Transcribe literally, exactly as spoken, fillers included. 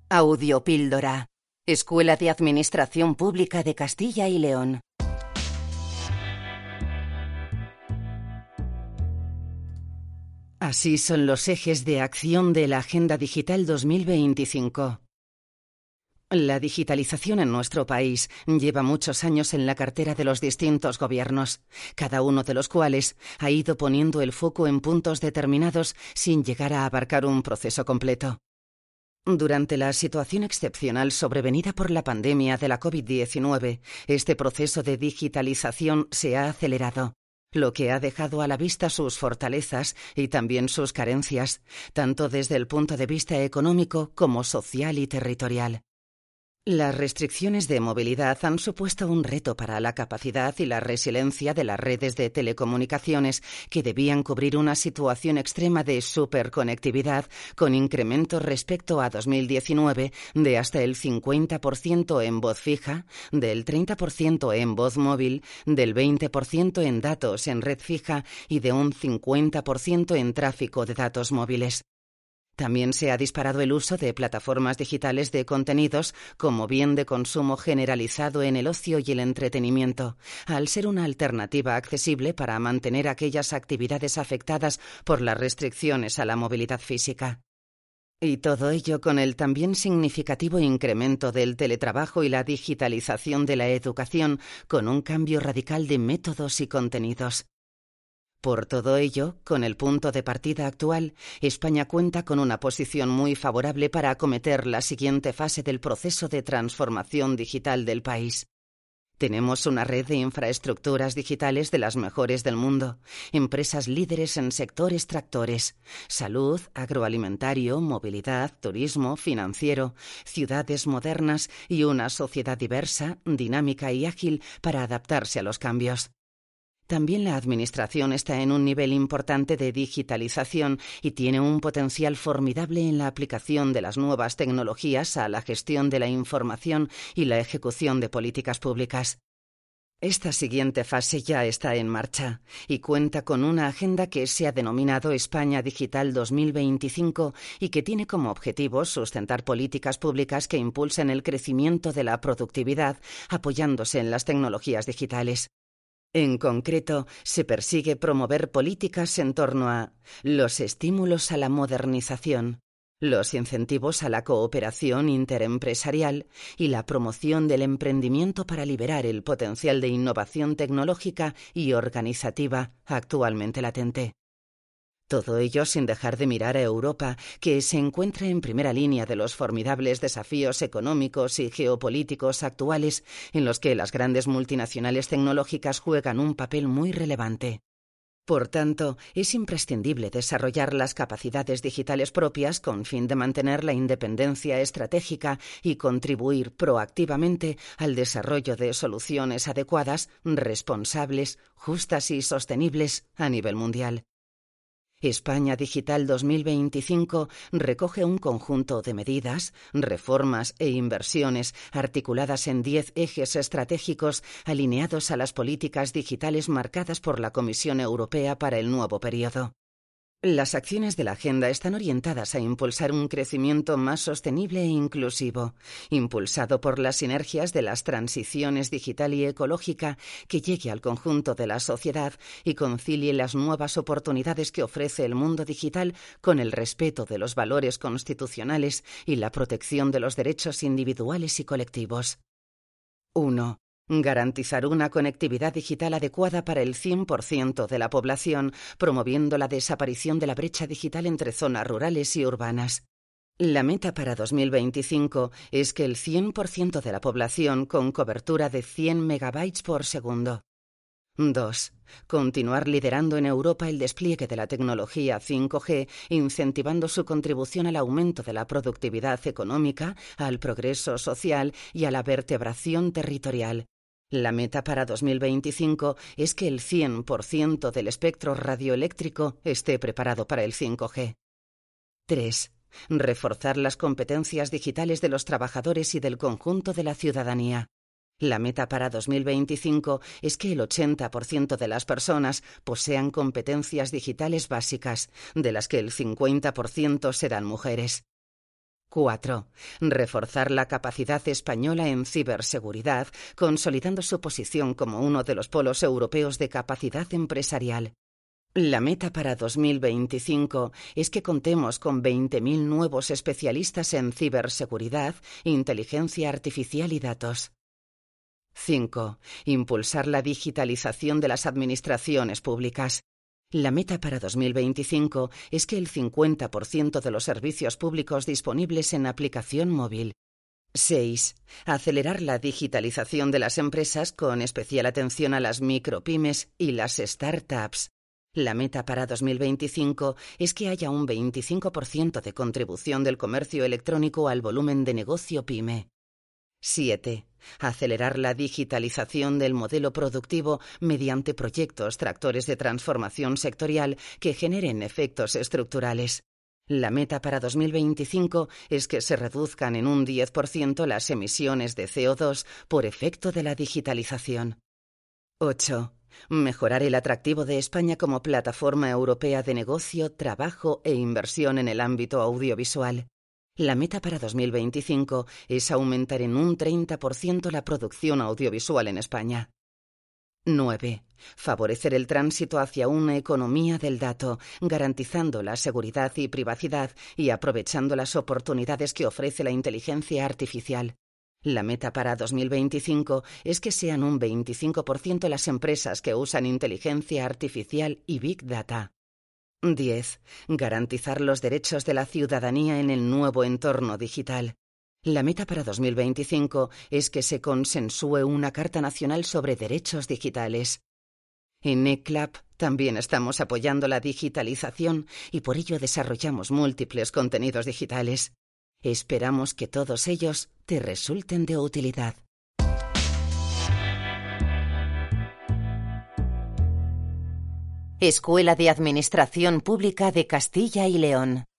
Audiopíldora. Escuela de Administración Pública de Castilla y León. Así son los ejes de acción de la Agenda Digital dos mil veinticinco. La digitalización en nuestro país lleva muchos años en la cartera de los distintos gobiernos, cada uno de los cuales ha ido poniendo el foco en puntos determinados sin llegar a abarcar un proceso completo. Durante la situación excepcional sobrevenida por la pandemia de la COVID diecinueve, este proceso de digitalización se ha acelerado, lo que ha dejado a la vista sus fortalezas y también sus carencias, tanto desde el punto de vista económico como social y territorial. Las restricciones de movilidad han supuesto un reto para la capacidad y la resiliencia de las redes de telecomunicaciones que debían cubrir una situación extrema de superconectividad con incrementos respecto a dos mil diecinueve de hasta el cincuenta por ciento en voz fija, del treinta por ciento en voz móvil, del veinte por ciento en datos en red fija y de un cincuenta por ciento en tráfico de datos móviles. También se ha disparado el uso de plataformas digitales de contenidos como bien de consumo generalizado en el ocio y el entretenimiento, al ser una alternativa accesible para mantener aquellas actividades afectadas por las restricciones a la movilidad física. Y todo ello con el también significativo incremento del teletrabajo y la digitalización de la educación, con un cambio radical de métodos y contenidos. Por todo ello, con el punto de partida actual, España cuenta con una posición muy favorable para acometer la siguiente fase del proceso de transformación digital del país. Tenemos una red de infraestructuras digitales de las mejores del mundo, empresas líderes en sectores tractores, salud, agroalimentario, movilidad, turismo, financiero, ciudades modernas y una sociedad diversa, dinámica y ágil para adaptarse a los cambios. También la Administración está en un nivel importante de digitalización y tiene un potencial formidable en la aplicación de las nuevas tecnologías a la gestión de la información y la ejecución de políticas públicas. Esta siguiente fase ya está en marcha y cuenta con una agenda que se ha denominado España Digital dos mil veinticinco y que tiene como objetivo sustentar políticas públicas que impulsen el crecimiento de la productividad apoyándose en las tecnologías digitales. En concreto, se persigue promover políticas en torno a los estímulos a la modernización, los incentivos a la cooperación interempresarial y la promoción del emprendimiento para liberar el potencial de innovación tecnológica y organizativa actualmente latente. Todo ello sin dejar de mirar a Europa, que se encuentra en primera línea de los formidables desafíos económicos y geopolíticos actuales en los que las grandes multinacionales tecnológicas juegan un papel muy relevante. Por tanto, es imprescindible desarrollar las capacidades digitales propias con fin de mantener la independencia estratégica y contribuir proactivamente al desarrollo de soluciones adecuadas, responsables, justas y sostenibles a nivel mundial. España Digital dos mil veinticinco recoge un conjunto de medidas, reformas e inversiones articuladas en diez ejes estratégicos alineados a las políticas digitales marcadas por la Comisión Europea para el nuevo periodo. Las acciones de la agenda están orientadas a impulsar un crecimiento más sostenible e inclusivo, impulsado por las sinergias de las transiciones digital y ecológica que llegue al conjunto de la sociedad y concilie las nuevas oportunidades que ofrece el mundo digital con el respeto de los valores constitucionales y la protección de los derechos individuales y colectivos. uno. Garantizar una conectividad digital adecuada para el cien por ciento de la población, promoviendo la desaparición de la brecha digital entre zonas rurales y urbanas. La meta para dos mil veinticinco es que el cien por ciento de la población con cobertura de cien megabytes por segundo. dos. Continuar liderando en Europa el despliegue de la tecnología cinco G, incentivando su contribución al aumento de la productividad económica, al progreso social y a la vertebración territorial. La meta para dos mil veinticinco es que el cien por ciento del espectro radioeléctrico esté preparado para el cinco G. tres. Reforzar las competencias digitales de los trabajadores y del conjunto de la ciudadanía. La meta para dos mil veinticinco es que el ochenta por ciento de las personas posean competencias digitales básicas, de las que el cincuenta por ciento serán mujeres. cuatro. Reforzar la capacidad española en ciberseguridad, consolidando su posición como uno de los polos europeos de capacidad empresarial. La meta para dos mil veinticinco es que contemos con veinte mil nuevos especialistas en ciberseguridad, inteligencia artificial y datos. cinco. Impulsar la digitalización de las administraciones públicas. La meta para dos mil veinticinco es que el cincuenta por ciento de los servicios públicos disponibles en aplicación móvil. seis. Acelerar la digitalización de las empresas con especial atención a las micropymes y las startups. La meta para dos mil veinticinco es que haya un veinticinco por ciento de contribución del comercio electrónico al volumen de negocio pyme. siete. Acelerar la digitalización del modelo productivo mediante proyectos tractores de transformación sectorial que generen efectos estructurales. La meta para dos mil veinticinco es que se reduzcan en un diez por ciento las emisiones de C O dos por efecto de la digitalización. ocho. Mejorar el atractivo de España como plataforma europea de negocio, trabajo e inversión en el ámbito audiovisual. La meta para dos mil veinticinco es aumentar en un treinta por ciento la producción audiovisual en España. nueve. Favorecer el tránsito hacia una economía del dato, garantizando la seguridad y privacidad y aprovechando las oportunidades que ofrece la inteligencia artificial. La meta para dos mil veinticinco es que sean un veinticinco por ciento las empresas que usan inteligencia artificial y Big Data. diez. Garantizar los derechos de la ciudadanía en el nuevo entorno digital. La meta para dos mil veinticinco es que se consensúe una Carta Nacional sobre Derechos Digitales. En E C L A P también estamos apoyando la digitalización y por ello desarrollamos múltiples contenidos digitales. Esperamos que todos ellos te resulten de utilidad. Escuela de Administración Pública de Castilla y León.